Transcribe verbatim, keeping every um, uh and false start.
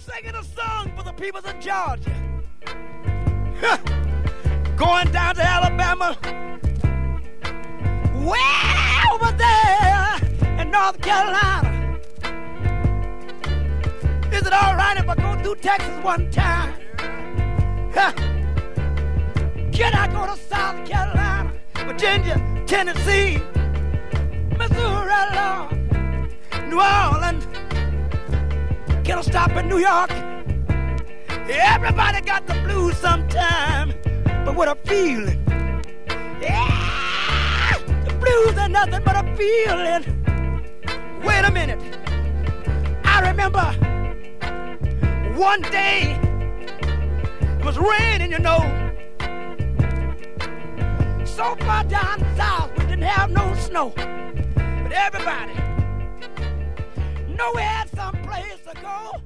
Singing a song for the people of Georgia. Huh. Going down to Alabama. Way over there in North Carolina. Is it all right if I go through Texas one time? Huh. Can I go to South Carolina, Virginia, Tennessee, Missouri, Lord, New Orleans? Can I stop in New York? Everybody got the blues sometime, but what a feeling. Yeah, the blues are nothing but a feeling. Wait a minute. I remember one day it was raining, you know. So far down south we didn't have no snow, but everybody know we had some place to go.